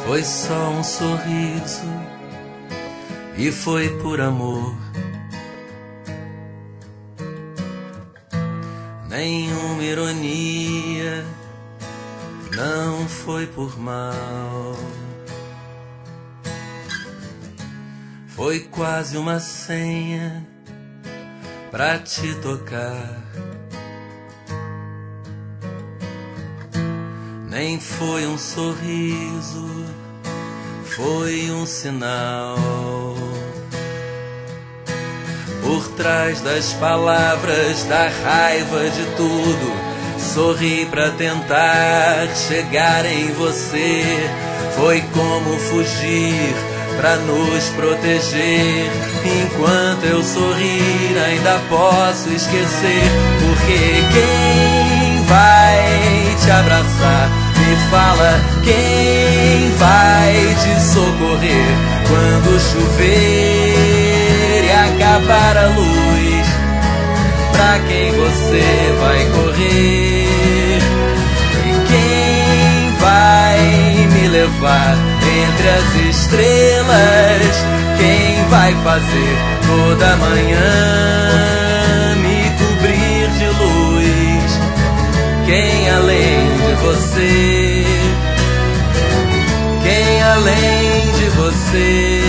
Foi só um sorriso e foi por amor. Nenhuma ironia, não foi por mal. Foi quase uma senha pra te tocar. Nem foi um sorriso, foi um sinal. Por trás das palavras, da raiva de tudo, sorri pra tentar chegar em você. Foi como fugir pra nos proteger. Enquanto eu sorrir, ainda posso esquecer. Porque quem vai te abraçar? Me fala, quem vai te socorrer quando chover e acabar a luz? Pra quem você vai correr? E quem vai me levar entre as estrelas? Quem vai fazer toda manhã me cobrir de luz? Quem além de você? Quem além de você?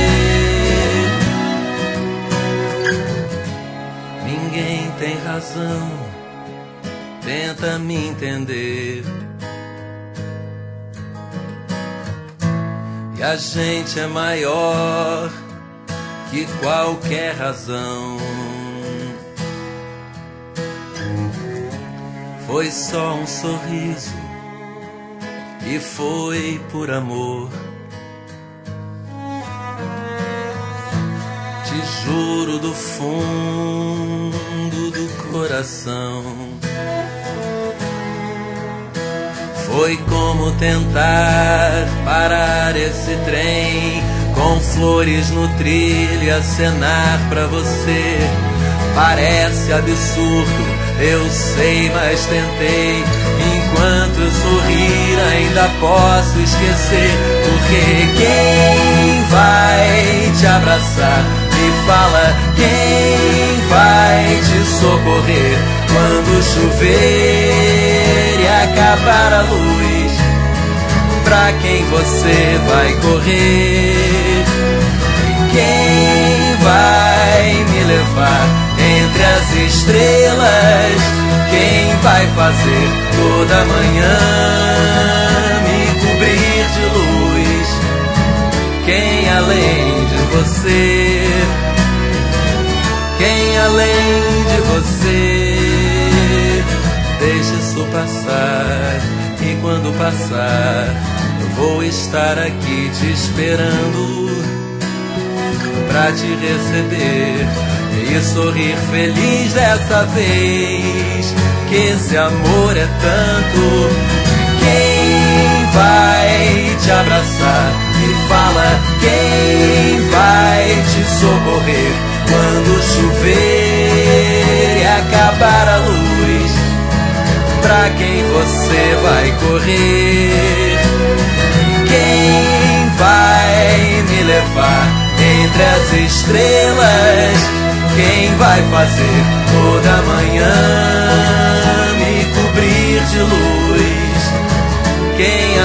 Ninguém tem razão, tenta me entender. E a gente é maior que qualquer razão. Foi só um sorriso e foi por amor. Te juro do fundo do coração. Foi como tentar parar esse trem, com flores no trilho e acenar pra você. Parece absurdo, eu sei, mas tentei. Enquanto eu sorrir, ainda posso esquecer. Porque quem vai te abraçar? Me fala, quem vai te socorrer quando chover e acabar a luz? Pra quem você vai correr? E quem vai me levar entre as estrelas? Quem vai fazer toda manhã me cobrir de luz? Quem além de você? Quem além de você? Deixa isso passar, e quando passar eu vou estar aqui te esperando pra te receber e sorrir feliz dessa vez. Que esse amor é tanto. Quem vai te abraçar? Me fala, quem vai te socorrer quando chover e acabar a luz? Pra quem você vai correr? E quem vai me levar entre as estrelas? Quem vai fazer toda manhã me cobrir de luz? Quem